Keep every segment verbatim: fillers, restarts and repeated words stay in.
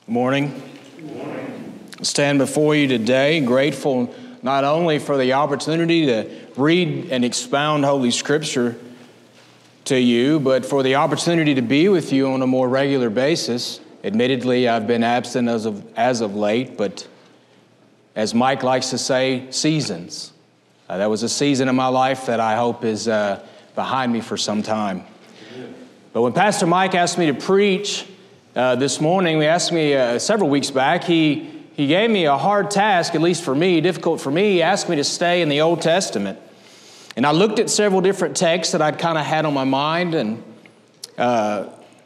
Morning. Good morning. I stand before you today grateful not only for the opportunity to read and expound Holy Scripture to you, but for the opportunity to be with you on a more regular basis. Admittedly, I've been absent as of, as of late, but as Mike likes to say, seasons. Uh, that was a season in my life that I hope is uh, behind me for some time. But when Pastor Mike asked me to preach uh, this morning, he asked me uh, several weeks back, he, he gave me a hard task, at least for me, difficult for me. He asked me to stay in the Old Testament. And I looked at several different texts that I'd kind of had on my mind, and uh,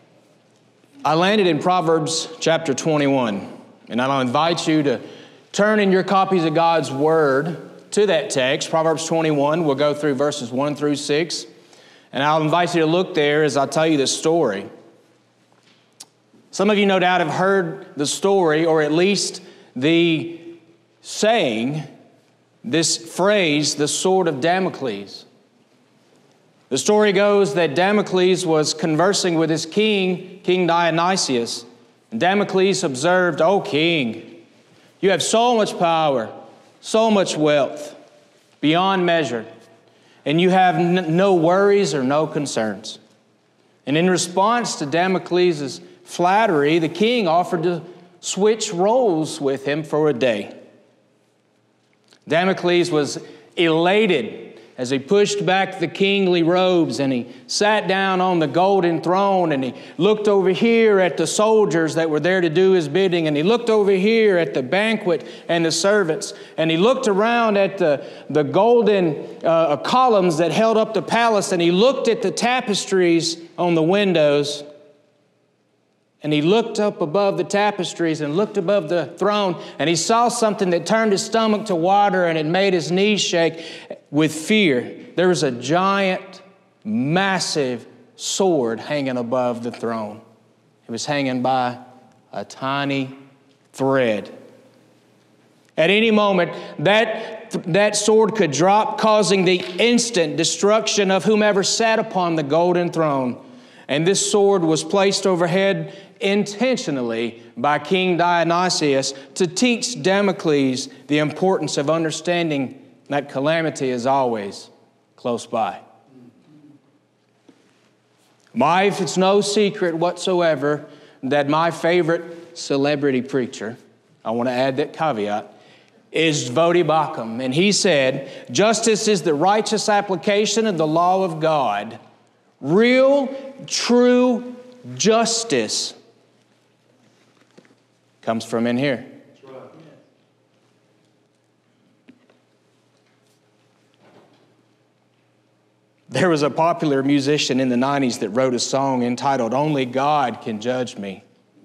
I landed in Proverbs chapter twenty-one. And I'll invite you to turn in your copies of God's Word to that text, Proverbs twenty-one. We'll go through verses one through six. And I'll invite you to look there as I tell you this story. Some of you no doubt have heard the story, or at least the saying, this phrase, the sword of Damocles. The story goes that Damocles was conversing with his king, King Dionysius. And Damocles observed, "O king, you have so much power, so much wealth, beyond measure, and you have n- no worries or no concerns." And in response to Damocles' flattery, the king offered to switch roles with him for a day. Damocles was elated as he pushed back the kingly robes and he sat down on the golden throne, and he looked over here at the soldiers that were there to do his bidding, and he looked over here at the banquet and the servants, and he looked around at the, the golden uh, columns that held up the palace, and he looked at the tapestries on the windows, and he looked up above the tapestries and looked above the throne, and he saw something that turned his stomach to water, and it made his knees shake with fear. There was a giant, massive sword hanging above the throne. It was hanging by a tiny thread. At any moment, that, that sword could drop, causing the instant destruction of whomever sat upon the golden throne. And this sword was placed overhead intentionally by King Dionysius to teach Damocles the importance of understanding that calamity is always close by. My, if it's no secret whatsoever that my favorite celebrity preacher, I want to add that caveat, is Voddie Baucham. And he said, "Justice is the righteous application of the law of God. Real, true justice comes from in here." That's right. There was a popular musician in the nineties that wrote a song entitled, "Only God Can Judge Me."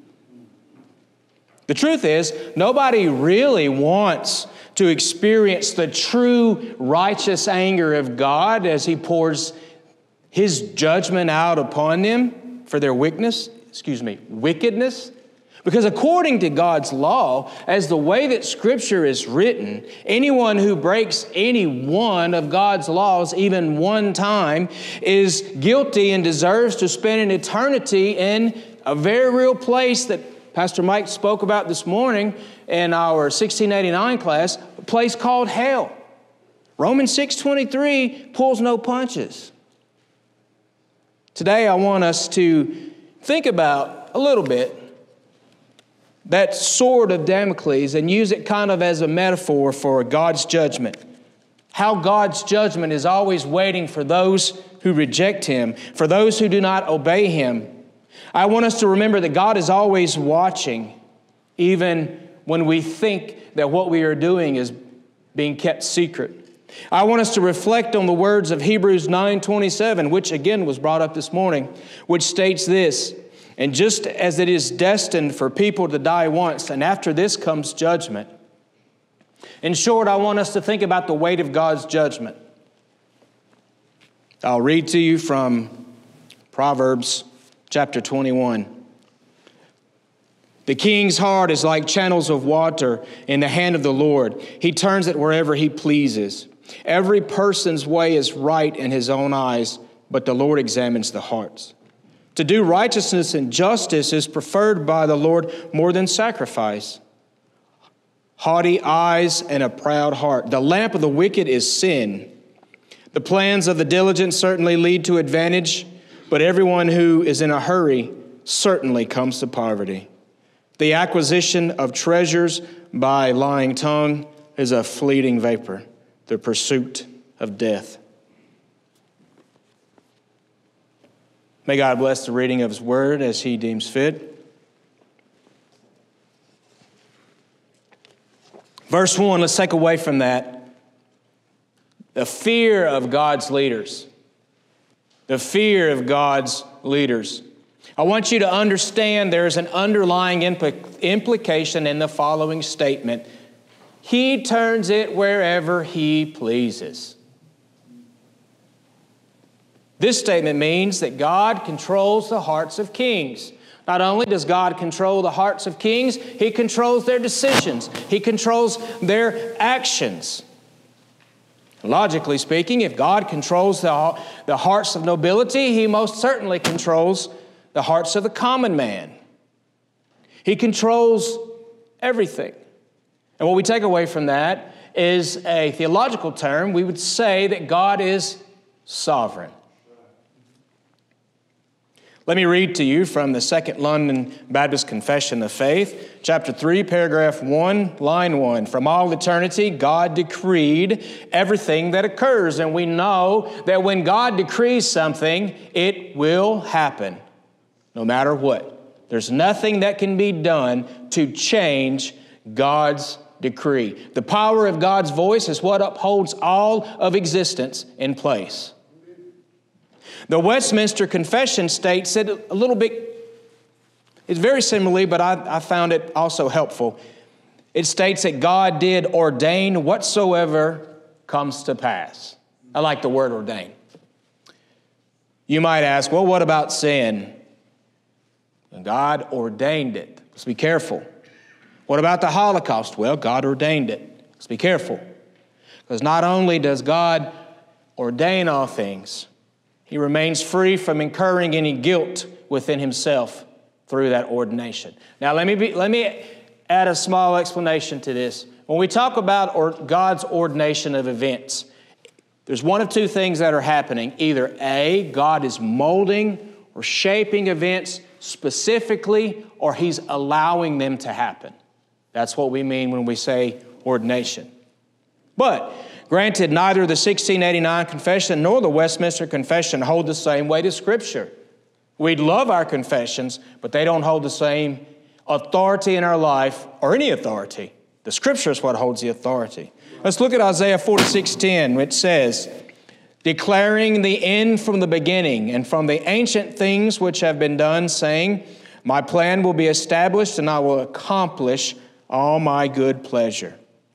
The truth is, nobody really wants to experience the true righteous anger of God as He pours His judgment out upon them for their wickedness, excuse me, wickedness. Because according to God's law, as the way that Scripture is written, anyone who breaks any one of God's laws even one time is guilty and deserves to spend an eternity in a very real place that Pastor Mike spoke about this morning in our sixteen eighty-nine class, a place called hell. Romans six twenty-three pulls no punches. Today I want us to think about a little bit that sword of Damocles and use it kind of as a metaphor for God's judgment. How God's judgment is always waiting for those who reject Him, for those who do not obey Him. I want us to remember that God is always watching, even when we think that what we are doing is being kept secret. I want us to reflect on the words of Hebrews nine twenty-seven, which again was brought up this morning, which states this: "And just as it is destined for people to die once, and after this comes judgment." In short, I want us to think about the weight of God's judgment. I'll read to you from Proverbs chapter twenty-one. "The king's heart is like channels of water in the hand of the Lord. He turns it wherever He pleases. Every person's way is right in his own eyes, but the Lord examines the hearts. To do righteousness and justice is preferred by the Lord more than sacrifice. Haughty eyes and a proud heart. The lamp of the wicked is sin. The plans of the diligent certainly lead to advantage, but everyone who is in a hurry certainly comes to poverty. The acquisition of treasures by lying tongue is a fleeting vapor, the pursuit of death. May God bless the reading of His word as He deems fit. Verse one, let's take away from that the fear of God's leaders. The fear of God's leaders. I want you to understand there is an underlying impl- implication in the following statement. He turns it wherever He pleases. This statement means that God controls the hearts of kings. Not only does God control the hearts of kings, He controls their decisions. He controls their actions. Logically speaking, if God controls the, the hearts of nobility, He most certainly controls the hearts of the common man. He controls everything. And what we take away from that is a theological term. We would say that God is sovereign. Let me read to you from the Second London Baptist Confession of Faith, chapter three, paragraph one, line one. From all eternity, God decreed everything that occurs. And we know that when God decrees something, it will happen, no matter what. There's nothing that can be done to change God's decree. The power of God's voice is what upholds all of existence in place. The Westminster Confession states it a little bit, it's very similarly, but I, I found it also helpful. It states that God did ordain whatsoever comes to pass. I like the word ordain. You might ask, well, what about sin? God ordained it. Let's be careful. What about the Holocaust? Well, God ordained it. Let's be careful. Because not only does God ordain all things, He remains free from incurring any guilt within Himself through that ordination. Now, let me be, let me add a small explanation to this. When we talk about or God's ordination of events, there's one of two things that are happening. Either A, God is molding or shaping events specifically, or He's allowing them to happen. That's what we mean when we say ordination. But granted, neither the sixteen eighty-nine Confession nor the Westminster Confession hold the same weight as Scripture. We'd love our confessions, but they don't hold the same authority in our life, or any authority. The Scripture is what holds the authority. Let's look at Isaiah forty-six ten, which says, declaring the end from the beginning and from the ancient things which have been done, saying, my plan will be established and I will accomplish all my good pleasure.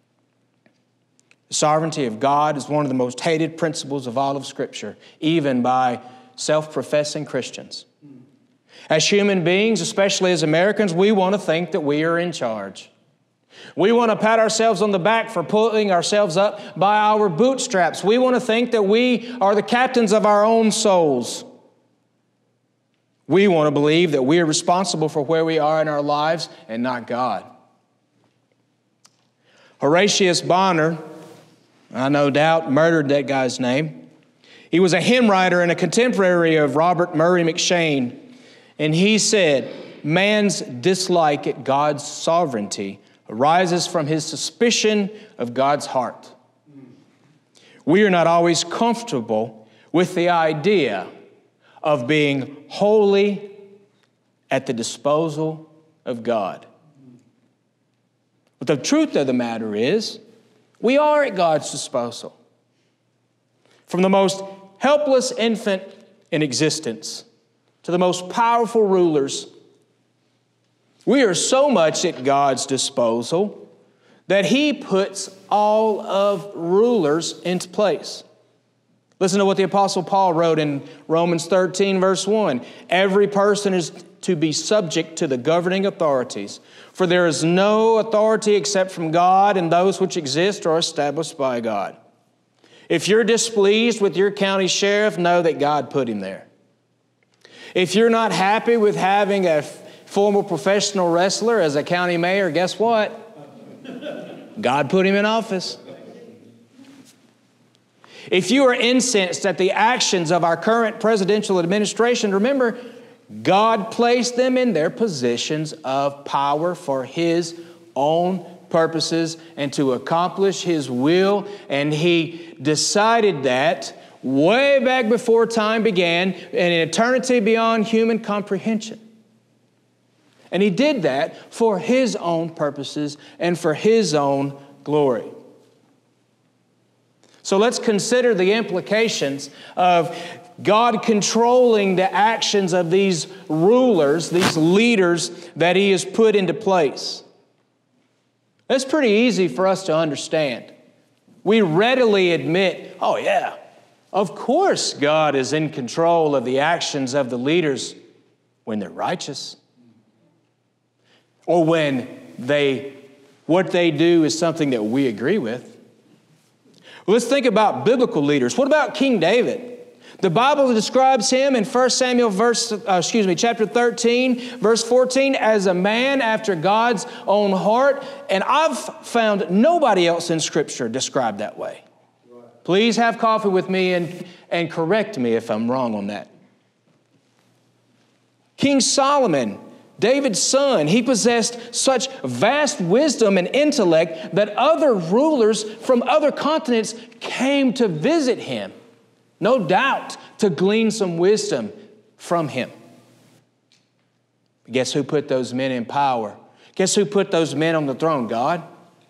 The sovereignty of God is one of the most hated principles of all of Scripture, even by self-professing Christians. As human beings, especially as Americans, we want to think that we are in charge. We want to pat ourselves on the back for pulling ourselves up by our bootstraps. We want to think that we are the captains of our own souls. We want to believe that we are responsible for where we are in our lives and not God. Horatius Bonner, I no doubt murdered that guy's name. He was a hymn writer and a contemporary of Robert Murray McCheyne. And he said, man's dislike at God's sovereignty arises from his suspicion of God's heart. We are not always comfortable with the idea of being wholly at the disposal of God. But the truth of the matter is, we are at God's disposal. From the most helpless infant in existence to the most powerful rulers, we are so much at God's disposal that He puts all of rulers into place. Listen to what the Apostle Paul wrote in Romans thirteen, verse one. Every person is to be subject to the governing authorities, for there is no authority except from God, and those which exist are established by God. If you're displeased with your county sheriff, know that God put him there. If you're not happy with having a former professional wrestler as a county mayor, guess what? God put him in office. If you are incensed at the actions of our current presidential administration, remember, God placed them in their positions of power for His own purposes and to accomplish His will. And He decided that way back before time began, in eternity beyond human comprehension. And He did that for His own purposes and for His own glory. So let's consider the implications of God controlling the actions of these rulers, these leaders that He has put into place. That's pretty easy for us to understand. We readily admit, oh yeah, of course God is in control of the actions of the leaders when they're righteous. Or when they, what they do is something that we agree with. Let's think about biblical leaders. What about King David? The Bible describes him in First Samuel verse, uh, excuse me, chapter thirteen, verse fourteen, as a man after God's own heart. And I've found nobody else in Scripture described that way. Please have coffee with me and, and correct me if I'm wrong on that. King Solomon, David's son, he possessed such vast wisdom and intellect that other rulers from other continents came to visit him, no doubt to glean some wisdom from him. Guess who put those men in power? Guess who put those men on the throne? God.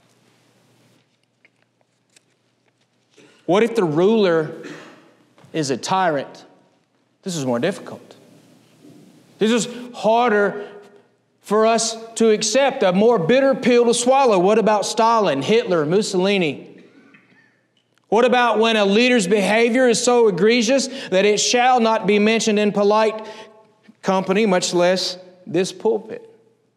What if the ruler is a tyrant? This is more difficult. This is harder for us to accept, a more bitter pill to swallow. What about Stalin, Hitler, Mussolini? What about when a leader's behavior is so egregious that it shall not be mentioned in polite company, much less this pulpit?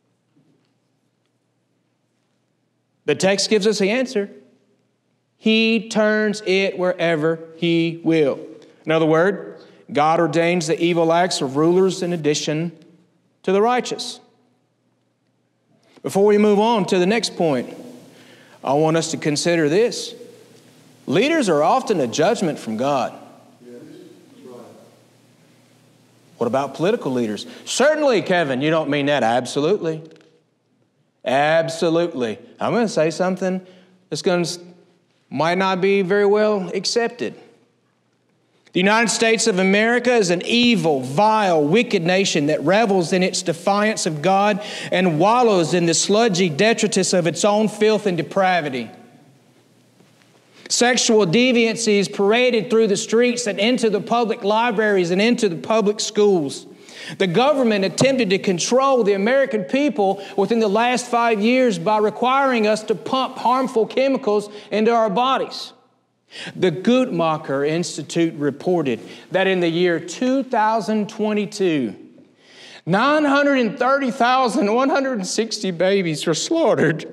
The text gives us the answer. He turns it wherever He will. In other words, God ordains the evil acts of rulers in addition to the righteous. Before we move on to the next point, I want us to consider this. Leaders are often a judgment from God. What about political leaders? Certainly, Kevin, you don't mean that. Absolutely. Absolutely. I'm going to say something that's going to might not be very well accepted. The United States of America is an evil, vile, wicked nation that revels in its defiance of God and wallows in the sludgy detritus of its own filth and depravity. Sexual deviancy is paraded through the streets and into the public libraries and into the public schools. The government attempted to control the American people within the last five years by requiring us to pump harmful chemicals into our bodies. The Guttmacher Institute reported that in the year two thousand twenty-two, nine hundred thirty thousand one hundred sixty babies were slaughtered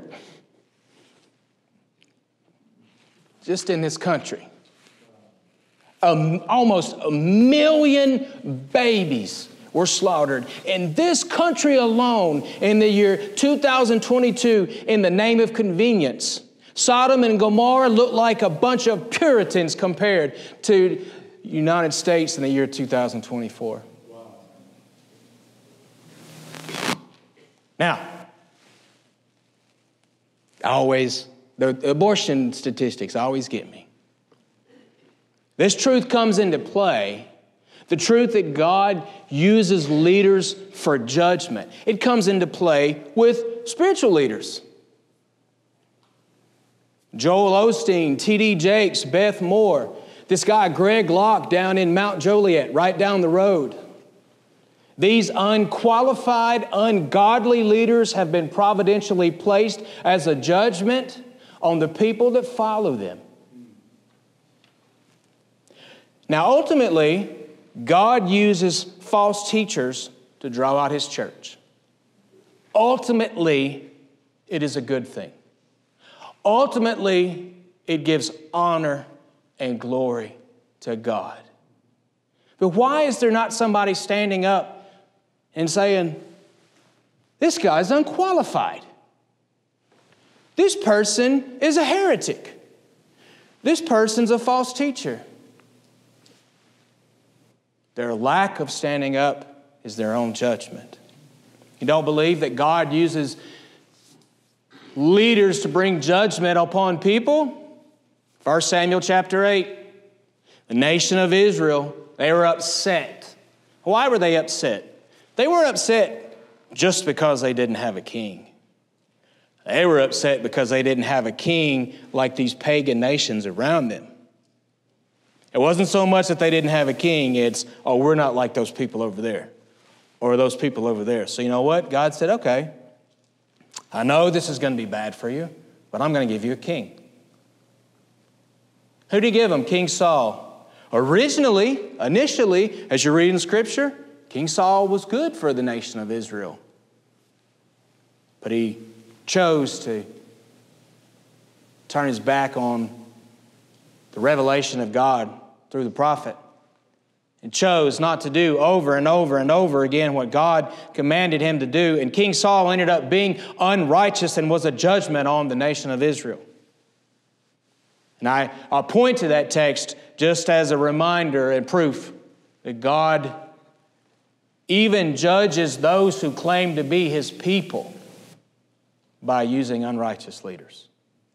just in this country. Um, almost a million babies were slaughtered in this country alone in the year two thousand twenty-two in the name of convenience. Sodom and Gomorrah looked like a bunch of Puritans compared to the United States in the year two thousand twenty-four. Wow. Now, always, the abortion statistics always get me. This truth comes into play, the truth that God uses leaders for judgment. It comes into play with spiritual leaders. Joel Osteen, T D Jakes, Beth Moore, this guy Greg Locke down in Mount Joliet, right down the road. These unqualified, ungodly leaders have been providentially placed as a judgment on the people that follow them. Now, ultimately, God uses false teachers to draw out His church. Ultimately, it is a good thing. Ultimately, it gives honor and glory to God. But why is there not somebody standing up and saying, this guy's unqualified. This person is a heretic. This person's a false teacher. Their lack of standing up is their own judgment. You don't believe that God uses leaders to bring judgment upon people? First Samuel chapter eight. The nation of Israel, they were upset. Why were they upset? They weren't upset just because they didn't have a king. They were upset because they didn't have a king like these pagan nations around them. It wasn't so much that they didn't have a king, it's, oh, we're not like those people over there or those people over there. So you know what? God said, okay, I know this is going to be bad for you, but I'm going to give you a king. Who did he give him? King Saul. Originally, initially, as you read in Scripture, King Saul was good for the nation of Israel. But he chose to turn his back on the revelation of God through the prophet and chose not to do over and over and over again what God commanded him to do. And King Saul ended up being unrighteous and was a judgment on the nation of Israel. And I, I'll point to that text just as a reminder and proof that God even judges those who claim to be His people by using unrighteous leaders.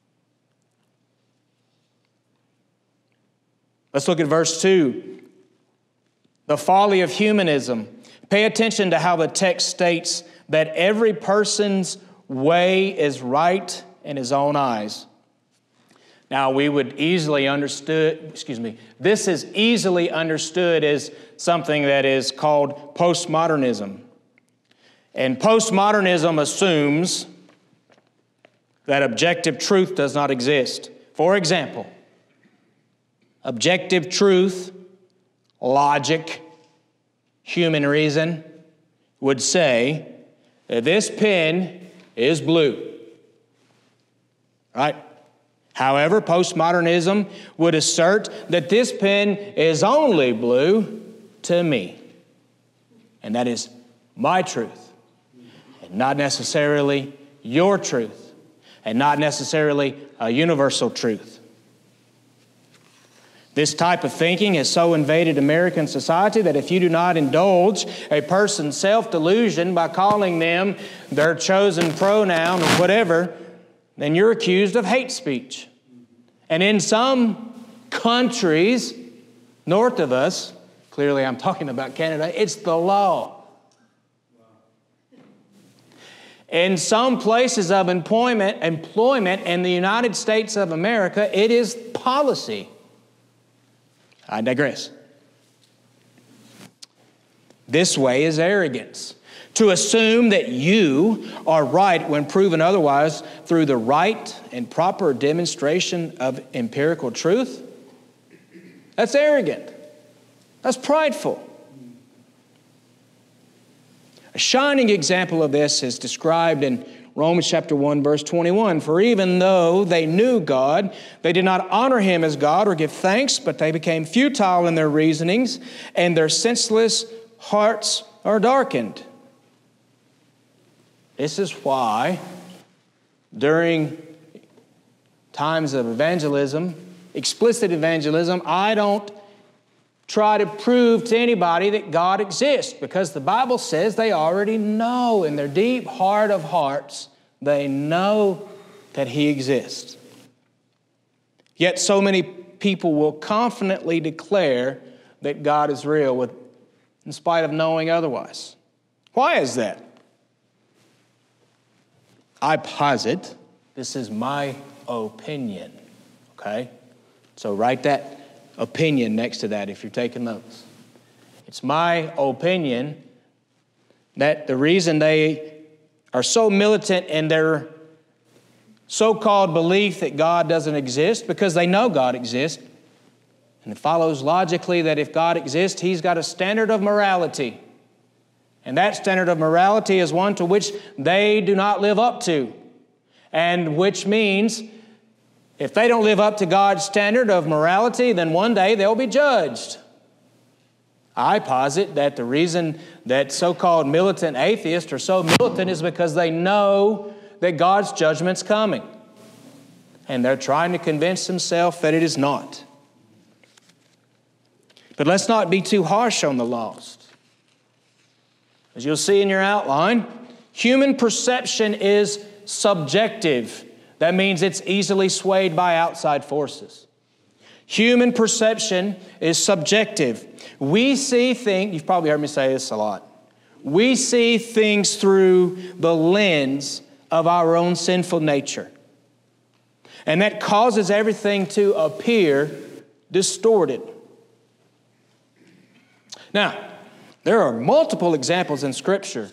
Let's look at verse two. The folly of humanism. Pay attention to how the text states that every person's way is right in his own eyes. Now, we would easily understood, excuse me, this is easily understood as something that is called postmodernism. And postmodernism assumes that objective truth does not exist. For example, objective truth, logic, human reason would say that this pen is blue. Right? However, postmodernism would assert that this pen is only blue to me. And that is my truth, and not necessarily your truth, and not necessarily a universal truth. This type of thinking has so invaded American society that if you do not indulge a person's self-delusion by calling them their chosen pronoun or whatever, then you're accused of hate speech. And in some countries north of us, clearly I'm talking about Canada, it's the law. In some places of employment, employment in the United States of America, it is policy. I digress. This way is arrogance. To assume that you are right when proven otherwise through the right and proper demonstration of empirical truth, that's arrogant. That's prideful. A shining example of this is described in Romans chapter one, verse twenty-one. For even though they knew God, they did not honor Him as God or give thanks, but they became futile in their reasonings, and their senseless hearts are darkened. This is why during times of evangelism, explicit evangelism, I don't try to prove to anybody that God exists, because the Bible says they already know in their deep heart of hearts, they know that He exists. Yet so many people will confidently declare that God is real with, in spite of knowing otherwise. Why is that? I posit, this is my opinion, okay? So write that opinion next to that if you're taking notes. It's my opinion that the reason they are so militant in their so-called belief that God doesn't exist, because they know God exists, and it follows logically that if God exists, He's got a standard of morality. And that standard of morality is one to which they do not live up to. And which means if they don't live up to God's standard of morality, then one day they'll be judged. I posit that the reason that so-called militant atheists are so militant is because they know that God's judgment's coming. And they're trying to convince themselves that it is not. But let's not be too harsh on the lost. As you'll see in your outline, human perception is subjective. That means it's easily swayed by outside forces. Human perception is subjective. We see things, you've probably heard me say this a lot. We see things through the lens of our own sinful nature. And that causes everything to appear distorted. Now, there are multiple examples in Scripture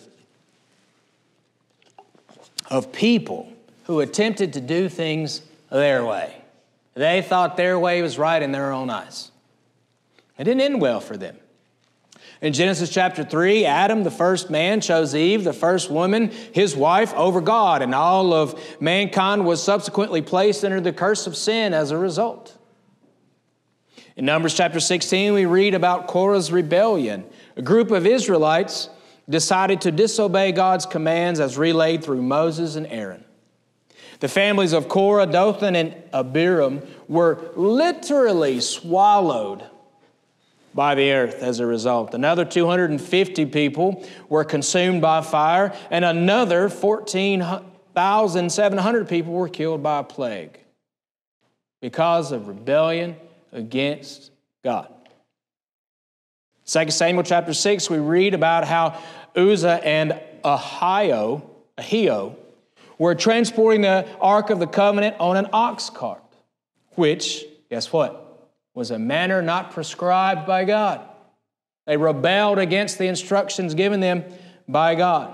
of people who attempted to do things their way. They thought their way was right in their own eyes. It didn't end well for them. In Genesis chapter three, Adam, the first man, chose Eve, the first woman, his wife, over God, and all of mankind was subsequently placed under the curse of sin as a result. In Numbers chapter sixteen, we read about Korah's rebellion. A group of Israelites decided to disobey God's commands as relayed through Moses and Aaron. The families of Korah, Dathan, and Abiram were literally swallowed by the earth as a result. Another two hundred fifty people were consumed by fire, and another fourteen thousand seven hundred people were killed by a plague because of rebellion against God. Second Samuel chapter six, we read about how Uzzah and Ahio, Ahio were transporting the Ark of the Covenant on an ox cart, which, guess what, was a manner not prescribed by God. They rebelled against the instructions given them by God.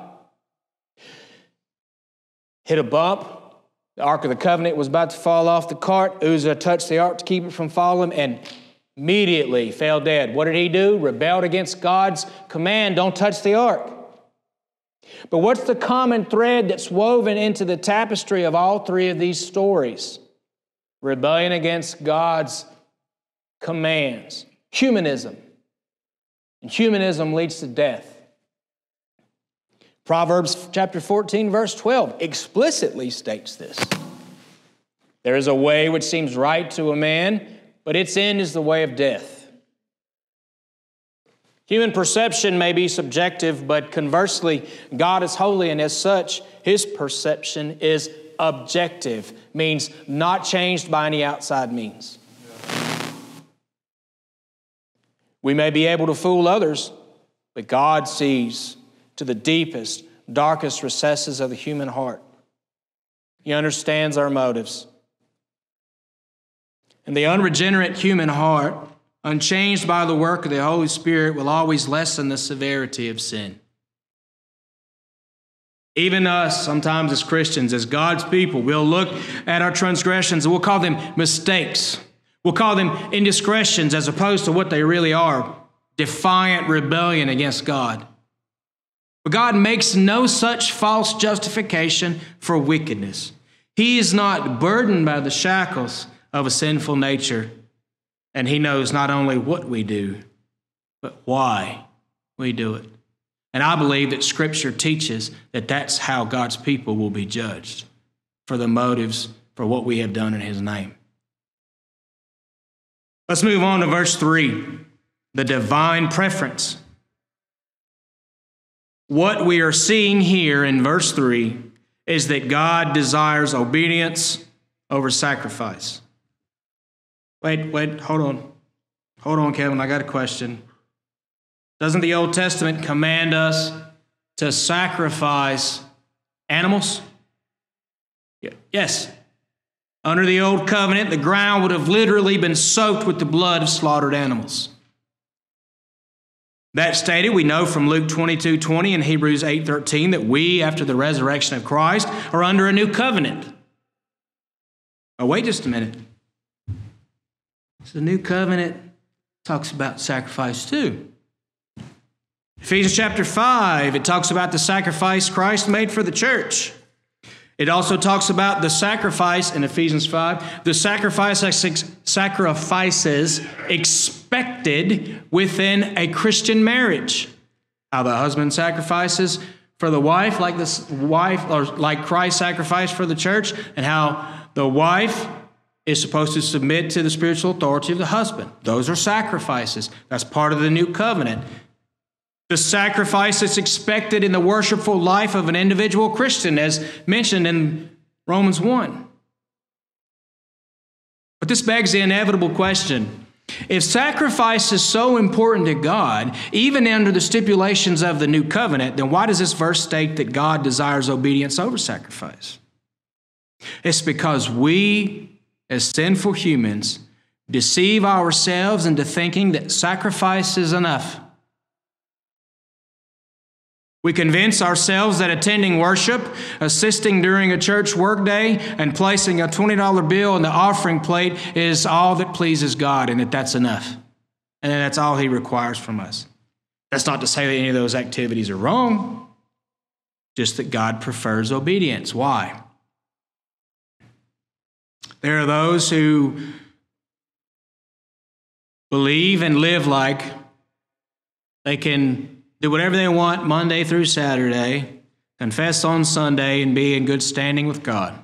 Hit a bump. The Ark of the Covenant was about to fall off the cart. Uzzah touched the ark to keep it from falling and immediately fell dead. What did he do? Rebelled against God's command, don't touch the ark. But what's the common thread that's woven into the tapestry of all three of these stories? Rebellion against God's commands. Humanism. And humanism leads to death. Proverbs chapter fourteen, verse twelve explicitly states this. There is a way which seems right to a man, but its end is the way of death. Human perception may be subjective, but conversely, God is holy, and as such, His perception is objective, means not changed by any outside means. We may be able to fool others, but God sees to the deepest, darkest recesses of the human heart. He understands our motives. And the unregenerate human heart, unchanged by the work of the Holy Spirit, will always lessen the severity of sin. Even us, sometimes as Christians, as God's people, we'll look at our transgressions and we'll call them mistakes. We'll call them indiscretions as opposed to what they really are, defiant rebellion against God. But God makes no such false justification for wickedness. He is not burdened by the shackles of a sinful nature, and He knows not only what we do, but why we do it. And I believe that Scripture teaches that that's how God's people will be judged, for the motives for what we have done in His name. Let's move on to verse three, the divine preference. What we are seeing here in verse three is that God desires obedience over sacrifice. Wait, wait, hold on. Hold on, Kevin, I got a question. Doesn't the Old Testament command us to sacrifice animals? Yes. Under the Old Covenant, the ground would have literally been soaked with the blood of slaughtered animals. That stated, we know from Luke twenty-two twenty and Hebrews eight thirteen that we, after the resurrection of Christ, are under a new covenant. Oh, wait just a minute. So the new covenant talks about sacrifice too. Ephesians chapter five, it talks about the sacrifice Christ made for the church. It also talks about the sacrifice in Ephesians five, the sacrifice, sacrifices expected within a Christian marriage. How the husband sacrifices for the wife, like this wife, or like Christ sacrificed for the church, and how the wife is supposed to submit to the spiritual authority of the husband. Those are sacrifices. That's part of the new covenant. The sacrifice that's expected in the worshipful life of an individual Christian, as mentioned in Romans one. But this begs the inevitable question. If sacrifice is so important to God, even under the stipulations of the new covenant, then why does this verse state that God desires obedience over sacrifice? It's because we, as sinful humans, deceive ourselves into thinking that sacrifice is enough. We convince ourselves that attending worship, assisting during a church workday, and placing a twenty dollar bill in the offering plate is all that pleases God, and that that's enough. And that's all He requires from us. That's not to say that any of those activities are wrong, just that God prefers obedience. Why? There are those who believe and live like they can do whatever they want Monday through Saturday, confess on Sunday, and be in good standing with God.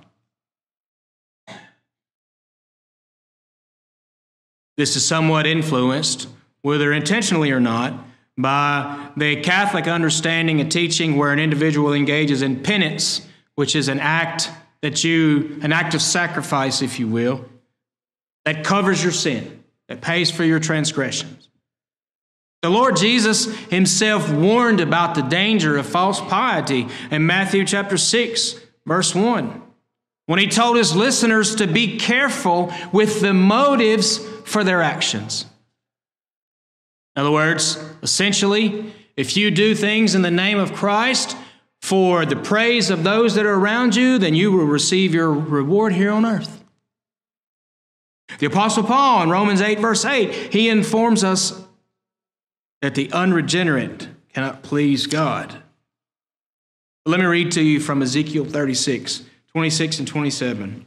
This is somewhat influenced, whether intentionally or not, by the Catholic understanding and teaching where an individual engages in penance, which is an act that you, an act of sacrifice, if you will, that covers your sin, that pays for your transgressions. The Lord Jesus Himself warned about the danger of false piety in Matthew chapter six, verse one, when He told His listeners to be careful with the motives for their actions. In other words, essentially, if you do things in the name of Christ for the praise of those that are around you, then you will receive your reward here on earth. The Apostle Paul in Romans eight, verse eight, he informs us that the unregenerate cannot please God. Let me read to you from Ezekiel thirty-six, twenty-six and twenty-seven.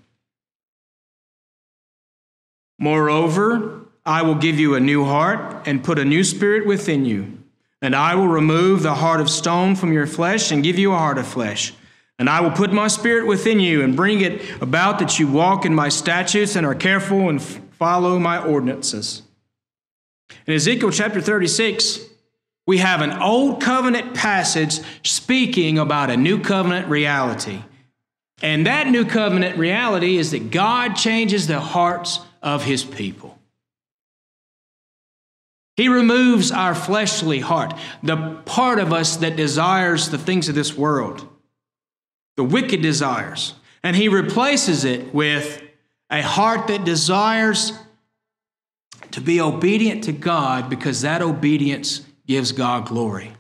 Moreover, I will give you a new heart and put a new spirit within you. And I will remove the heart of stone from your flesh and give you a heart of flesh. And I will put my spirit within you and bring it about that you walk in my statutes and are careful and follow my ordinances. In Ezekiel chapter thirty-six, we have an old covenant passage speaking about a new covenant reality. And that new covenant reality is that God changes the hearts of His people. He removes our fleshly heart, the part of us that desires the things of this world, the wicked desires, and He replaces it with a heart that desires to be obedient to God, because that obedience gives God glory.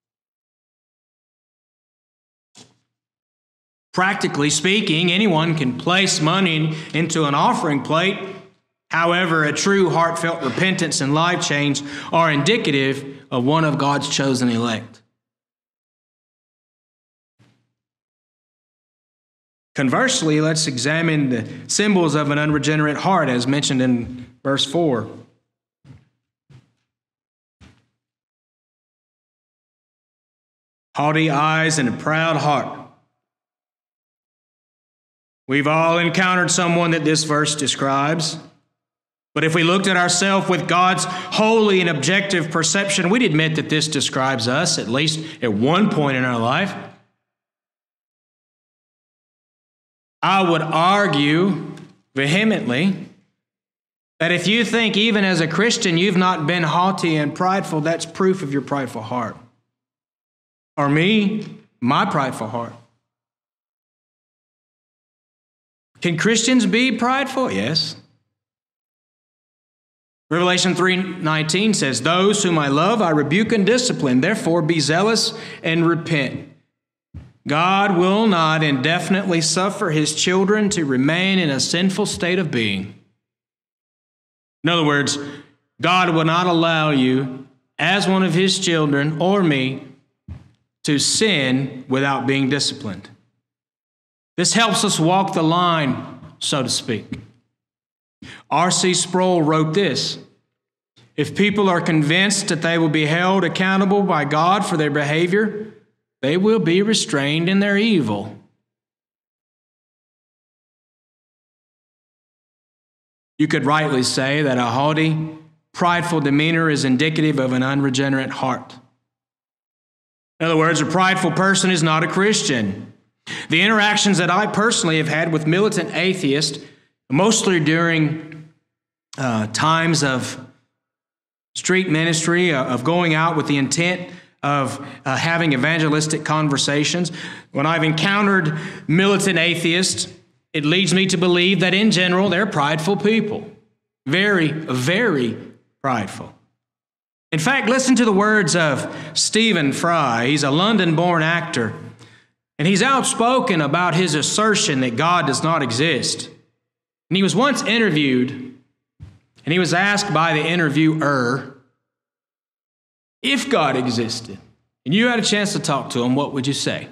Practically speaking, anyone can place money into an offering plate. However, a true heartfelt repentance and life change are indicative of one of God's chosen elect. Conversely, let's examine the symbols of an unregenerate heart as mentioned in verse four. Haughty eyes and a proud heart. We've all encountered someone that this verse describes. But if we looked at ourselves with God's holy and objective perception, we'd admit that this describes us, at least at one point in our life. I would argue vehemently that if you think even as a Christian you've not been haughty and prideful, that's proof of your prideful heart. Or me, my prideful heart. Can Christians be prideful? Yes. Revelation three nineteen says, "Those whom I love I rebuke and discipline, therefore be zealous and repent." God will not indefinitely suffer His children to remain in a sinful state of being. In other words, God will not allow you, as one of His children, or me, to sin without being disciplined. This helps us walk the line, so to speak. R C Sproul wrote this: if people are convinced that they will be held accountable by God for their behavior, they will be restrained in their evil. You could rightly say that a haughty, prideful demeanor is indicative of an unregenerate heart. In other words, a prideful person is not a Christian. The interactions that I personally have had with militant atheists, mostly during uh, times of street ministry, uh, of going out with the intent of uh, having evangelistic conversations, when I've encountered militant atheists, it leads me to believe that in general they're prideful people. Very, very prideful. In fact, listen to the words of Stephen Fry. He's a London-born actor, and he's outspoken about his assertion that God does not exist. And he was once interviewed, and he was asked by the interviewer, if God existed, and you had a chance to talk to him, what would you say?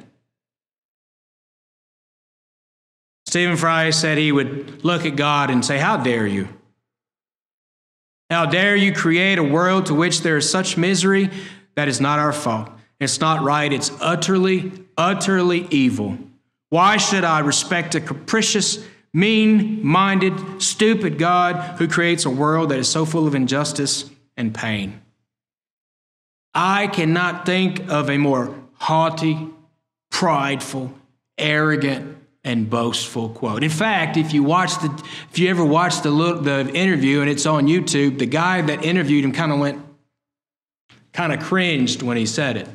Stephen Fry said he would look at God and say, how dare you? How dare you create a world to which there is such misery that is not our fault? It's not right. It's utterly, utterly evil. Why should I respect a capricious, mean-minded, stupid God who creates a world that is so full of injustice and pain? I cannot think of a more haughty, prideful, arrogant, and boastful quote. In fact, if you watch the, if you ever watch the the interview and it's on YouTube, the guy that interviewed him kind of went, kind of cringed when he said it.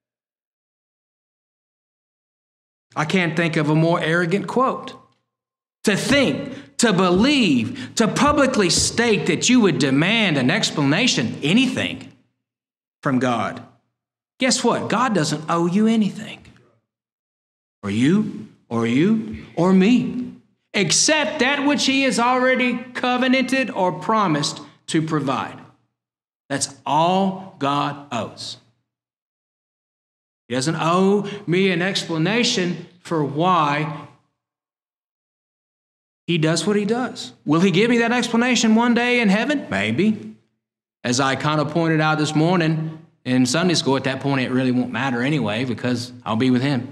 I can't think of a more arrogant quote. To think, to believe, to publicly state that you would demand an explanation, anything, from God. Guess what? God doesn't owe you anything. Or you, or you, or me, except that which he has already covenanted or promised to provide. That's all God owes. He doesn't owe me an explanation for why he does what he does. Will he give me that explanation one day in heaven? Maybe. As I kind of pointed out this morning in Sunday school, at that point it really won't matter anyway because I'll be with him.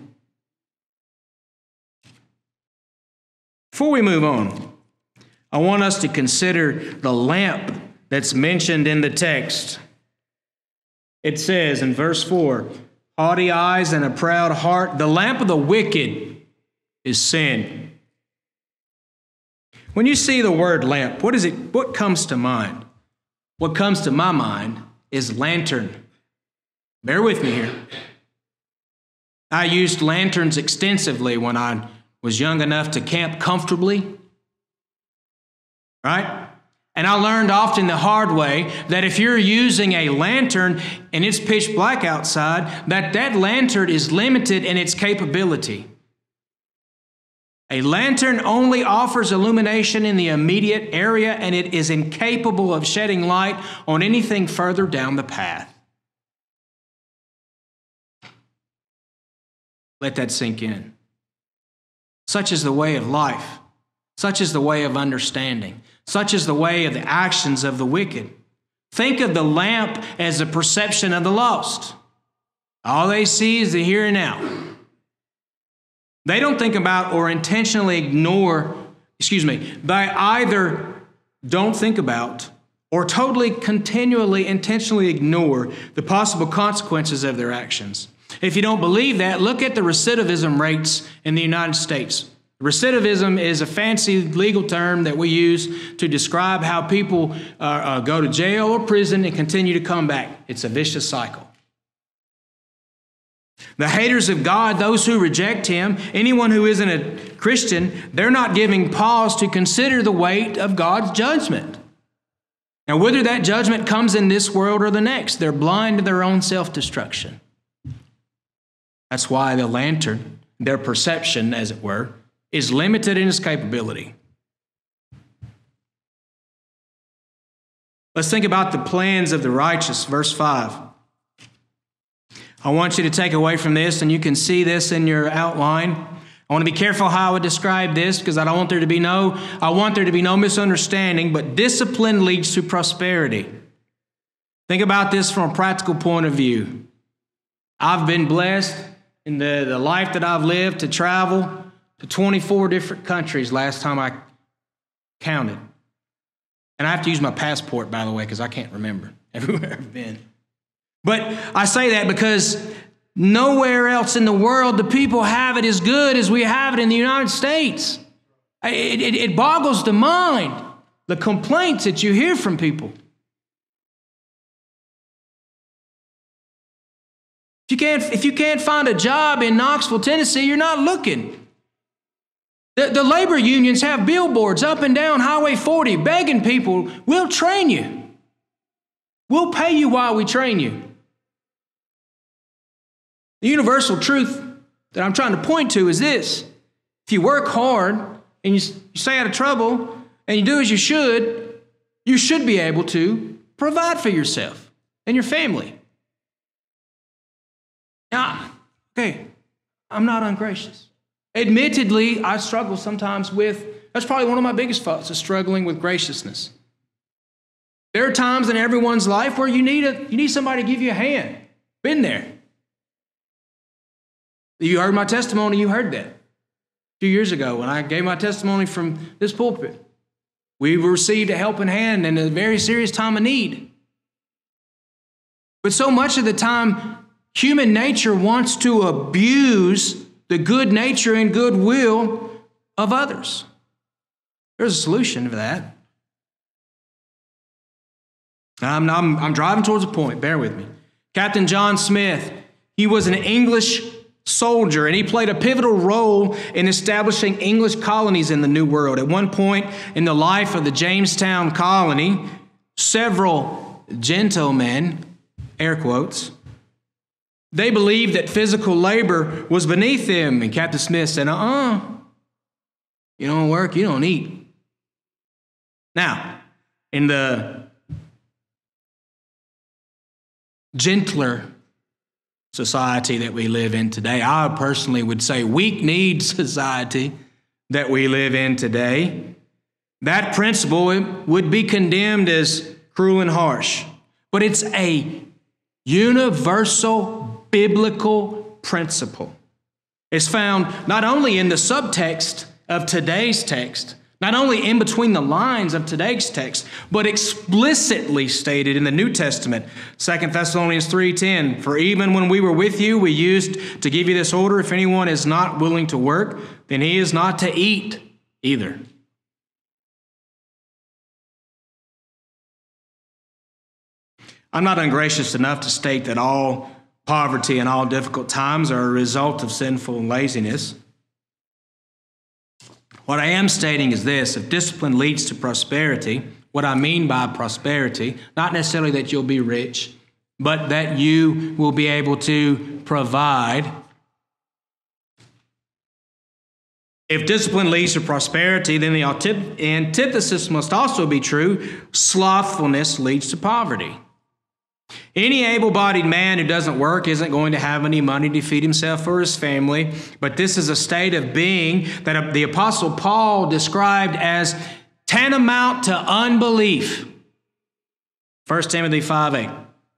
Before we move on, I want us to consider the lamp that's mentioned in the text. It says in verse four, haughty eyes and a proud heart, the lamp of the wicked is sin. When you see the word lamp, what is it? What comes to mind? What comes to my mind is lantern. Bear with me here. I used lanterns extensively when I was young enough to camp comfortably, right? And I learned often the hard way that if you're using a lantern and it's pitch black outside, that that lantern is limited in its capability. A lantern only offers illumination in the immediate area, and it is incapable of shedding light on anything further down the path. Let that sink in. Such is the way of life. Such is the way of understanding. Such is the way of the actions of the wicked. Think of the lamp as the perception of the lost. All they see is the here and now. They don't think about or intentionally ignore, excuse me, they either don't think about or totally, continually, intentionally ignore the possible consequences of their actions. If you don't believe that, look at the recidivism rates in the United States. Recidivism is a fancy legal term that we use to describe how people uh, uh, go to jail or prison and continue to come back. It's a vicious cycle. The haters of God, those who reject him, anyone who isn't a Christian, they're not giving pause to consider the weight of God's judgment. Now, whether that judgment comes in this world or the next, they're blind to their own self-destruction. That's why the lantern, their perception, as it were, is limited in its capability. Let's think about the plans of the righteous, verse five. I want you to take away from this, and you can see this in your outline. I want to be careful how I would describe this because I don't want there to be no, I want there to be no misunderstanding, but discipline leads to prosperity. Think about this from a practical point of view. I've been blessed in the, the life that I've lived to travel to twenty-four different countries last time I counted. And I have to use my passport, by the way, because I can't remember everywhere I've been. But I say that because nowhere else in the world do people have it as good as we have it in the United States. It, it, it boggles the mind, the complaints that you hear from people. If you can't, if you can't find a job in Knoxville, Tennessee, you're not looking. The, the labor unions have billboards up and down Highway forty begging people, we'll train you. We'll pay you while we train you. The universal truth that I'm trying to point to is this. If you work hard and you, you stay out of trouble and you do as you should, you should be able to provide for yourself and your family. Now, okay, I'm not ungracious. Admittedly, I struggle sometimes with, that's probably one of my biggest faults, is struggling with graciousness. There are times in everyone's life where you need a, you need somebody to give you a hand. Been there. You heard my testimony, you heard that. A few years ago when I gave my testimony from this pulpit, we received a helping hand in a very serious time of need. But so much of the time, human nature wants to abuse the good nature and goodwill of others. There's a solution to that. I'm, I'm, I'm driving towards a point. Bear with me. Captain John Smith, he was an English soldier, and he played a pivotal role in establishing English colonies in the New World. At one point in the life of the Jamestown colony, several gentlemen, air quotes, they believed that physical labor was beneath them. And Captain Smith said, uh-uh, you don't work, you don't eat. Now, in the gentler society that we live in today, I personally would say weak-kneed society that we live in today, that principle would be condemned as cruel and harsh. But it's a universal biblical principle. It's found not only in the subtext of today's text, not only in between the lines of today's text, but explicitly stated in the New Testament. Second Thessalonians three ten, for even when we were with you, we used to give you this order, if anyone is not willing to work, then he is not to eat either. I'm not ungracious enough to state that all poverty and all difficult times are a result of sinful laziness. What I am stating is this: if discipline leads to prosperity, what I mean by prosperity, not necessarily that you'll be rich, but that you will be able to provide. If discipline leads to prosperity, then the antithesis must also be true. Slothfulness leads to poverty. Any able-bodied man who doesn't work isn't going to have any money to feed himself or his family, but this is a state of being that the Apostle Paul described as tantamount to unbelief. First Timothy five eight.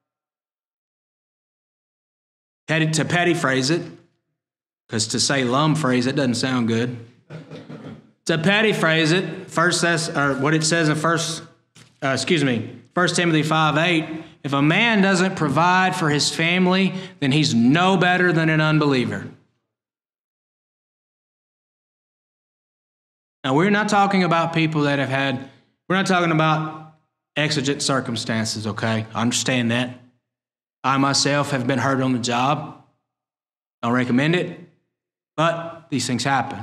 To paraphrase it, because to say lum phrase, it doesn't sound good. To paraphrase it, first that's or what it says in first, uh, excuse me, First Timothy five eight. If a man doesn't provide for his family, then he's no better than an unbeliever. Now, we're not talking about people that have had, we're not talking about exigent circumstances, okay? I understand that. I myself have been hurt on the job. I don't recommend it, but these things happen.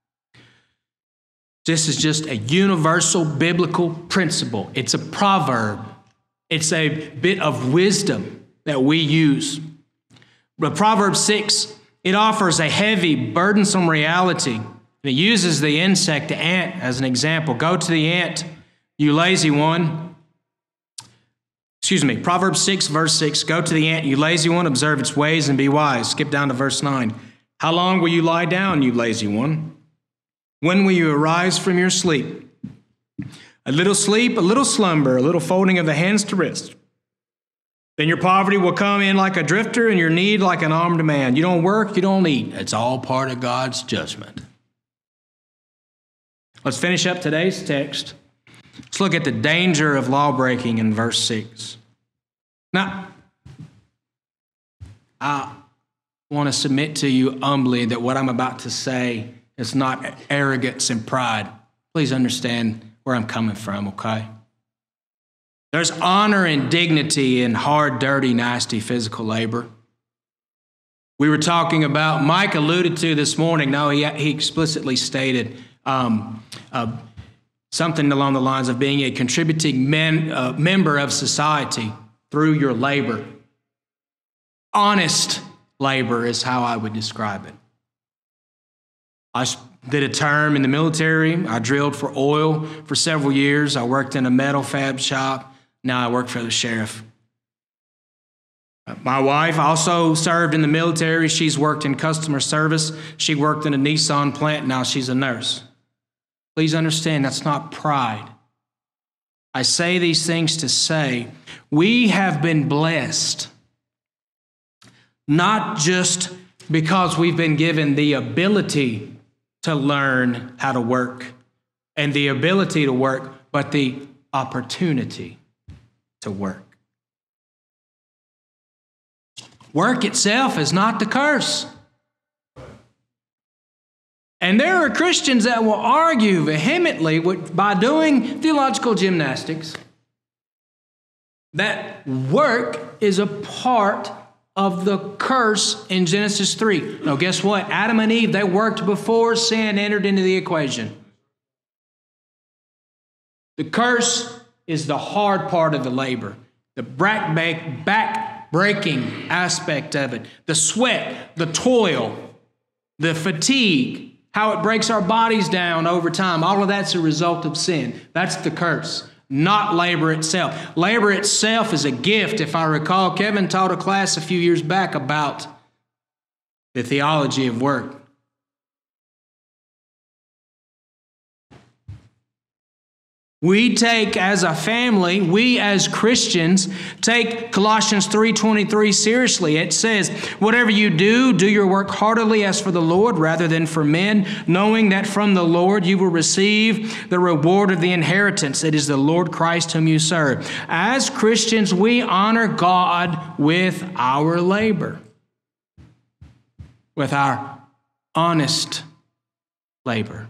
This is just a universal biblical principle. It's a proverb. It's a bit of wisdom that we use. But Proverbs six, it offers a heavy, burdensome reality. It uses the insect, the ant, as an example. Go to the ant, you lazy one. Excuse me, Proverbs six, verse six. Go to the ant, you lazy one, observe its ways and be wise. Skip down to verse nine. How long will you lie down, you lazy one? When will you arise from your sleep? A little sleep, a little slumber, a little folding of the hands to wrist. Then your poverty will come in like a drifter and your need like an armed man. You don't work, you don't eat. It's all part of God's judgment. Let's finish up today's text. Let's look at the danger of law breaking in verse six. Now, I want to submit to you humbly that what I'm about to say is not arrogance and pride. Please understand where I'm coming from, okay? There's honor and dignity in hard, dirty, nasty physical labor. We were talking about, Mike alluded to this morning, no, he, he explicitly stated um, uh, something along the lines of being a contributing men, uh, member of society through your labor. Honest labor is how I would describe it. I did a term in the military. I drilled for oil for several years. I worked in a metal fab shop. Now I work for the sheriff. My wife also served in the military. She's worked in customer service. She worked in a Nissan plant. Now she's a nurse. Please understand, that's not pride. I say these things to say we have been blessed, not just because we've been given the ability to learn how to work and the ability to work, but the opportunity to work. Work itself is not the curse. And there are Christians that will argue vehemently with, by doing theological gymnastics that work is a part of the curse in Genesis three. Now, guess what? Adam and Eve, they worked before sin entered into the equation. The curse is the hard part of the labor, the back, back breaking aspect of it, the sweat, the toil, the fatigue, how it breaks our bodies down over time. All of that's a result of sin. That's the curse, not labor itself. Labor itself is a gift. If I recall, Kevin taught a class a few years back about the theology of work. We take as a family, we as Christians, take Colossians three twenty-three seriously. It says, whatever you do, do your work heartily as for the Lord rather than for men, knowing that from the Lord you will receive the reward of the inheritance. It is the Lord Christ whom you serve. As Christians, we honor God with our labor, with our honest labor.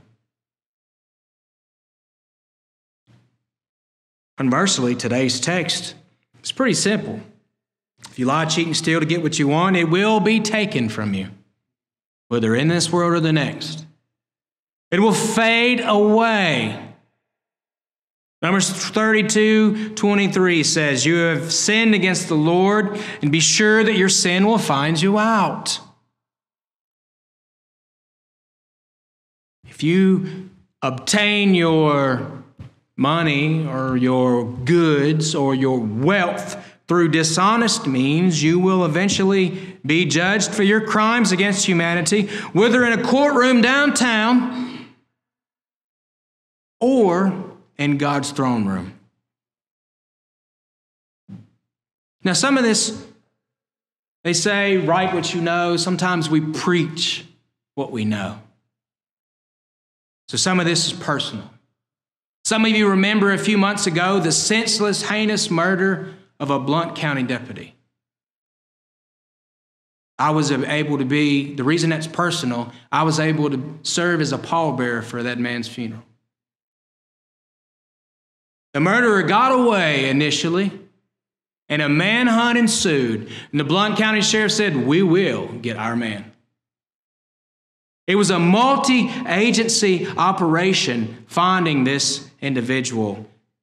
Conversely, today's text is pretty simple. If you lie, cheat, and steal to get what you want, it will be taken from you, whether in this world or the next. It will fade away. Numbers thirty-two twenty-three says, you have sinned against the Lord, and be sure that your sin will find you out. If you obtain your money or your goods or your wealth through dishonest means, you will eventually be judged for your crimes against humanity, whether in a courtroom downtown or in God's throne room. Now, some of this, they say, write what you know. Sometimes we preach what we know. So some of this is personal. Some of you remember a few months ago the senseless, heinous murder of a Blount County deputy. I was able to be, the reason that's personal, I was able to serve as a pallbearer for that man's funeral. The murderer got away initially, and a manhunt ensued. And the Blount County Sheriff said, we will get our man. It was a multi-agency operation finding this individual.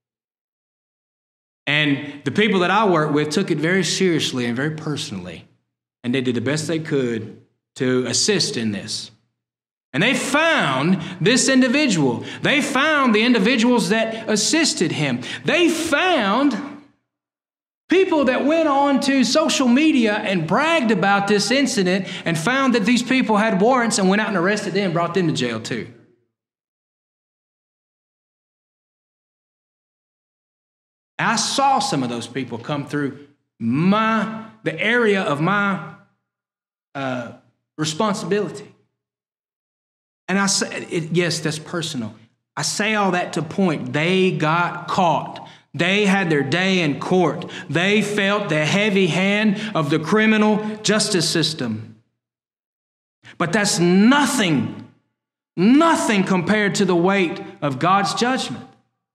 And the people that I work with took it very seriously and very personally. And they did the best they could to assist in this. And they found this individual. They found the individuals that assisted him. They found People that went on to social media and bragged about this incident and found that these people had warrants and went out and arrested them and brought them to jail too. I saw some of those people come through my the area of my uh, responsibility. And I say, it, yes, that's personal. I say all that to point, they got caught. They had their day in court. They felt the heavy hand of the criminal justice system. But that's nothing, nothing compared to the weight of God's judgment.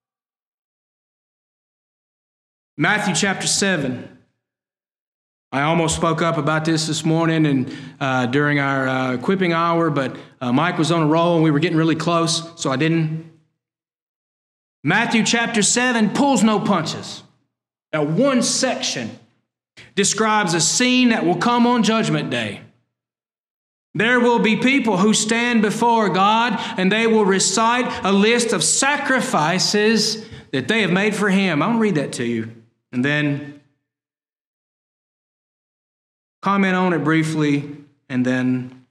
Matthew chapter seven. I almost spoke up about this this morning and uh, during our uh, equipping hour, but uh, Mike was on a roll and we were getting really close, so I didn't. Matthew chapter seven pulls no punches. That one section describes a scene that will come on Judgment Day. There will be people who stand before God and they will recite a list of sacrifices that they have made for Him. I'm going to read that to you and then comment on it briefly, and then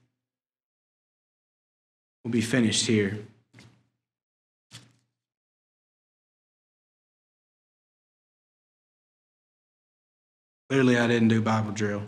we'll be finished here. Clearly, I didn't do Bible drill.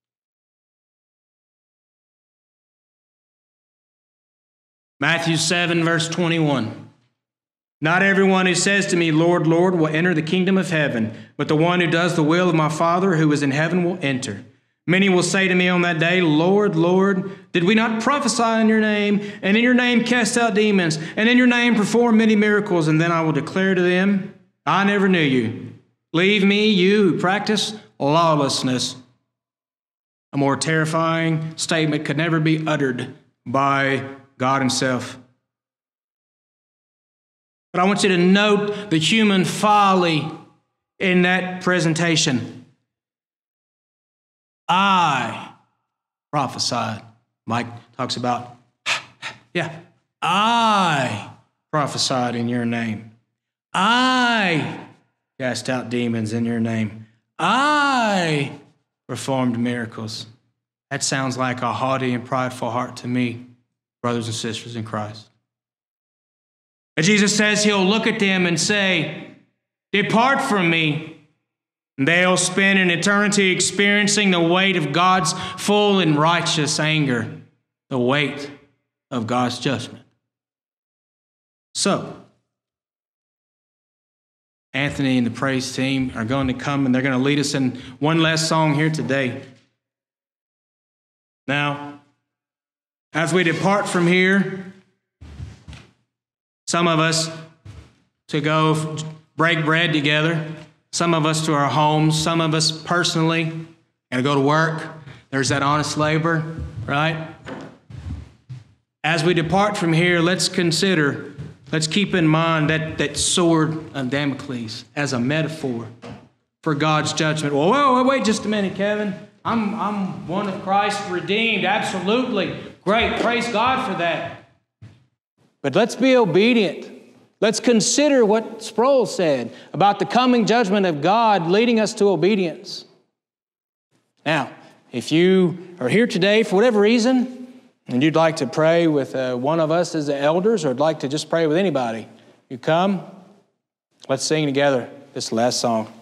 Matthew seven, verse twenty-one. Not everyone who says to me, Lord, Lord, will enter the kingdom of heaven, but the one who does the will of my Father who is in heaven will enter. Many will say to me on that day, Lord, Lord, did we not prophesy in your name, and in your name cast out demons, and in your name perform many miracles? And then I will declare to them, I never knew you. Leave me, you who practice lawlessness. A more terrifying statement could never be uttered by God Himself. But I want you to note the human folly in that presentation. I prophesied. Mike talks about, yeah, I prophesied in your name. I cast out demons in your name. I performed miracles. That sounds like a haughty and prideful heart to me, brothers and sisters in Christ. And Jesus says He'll look at them and say, depart from me. And they'll spend an eternity experiencing the weight of God's full and righteous anger, the weight of God's judgment. So, Anthony and the praise team are going to come and they're going to lead us in one last song here today. Now, as we depart from here, some of us to go break bread together, some of us to our homes, some of us personally, going to go to work. There's that honest labor, right? As we depart from here, let's consider, let's keep in mind that, that sword of Damocles as a metaphor for God's judgment. Well, whoa, whoa, wait just a minute, Kevin. I'm, I'm one of Christ redeemed. Absolutely. Great. Praise God for that. But let's be obedient. Let's consider what Sproul said about the coming judgment of God leading us to obedience. Now, if you are here today for whatever reason, and you'd like to pray with uh, one of us as the elders, or would like to just pray with anybody, you come, let's sing together this last song.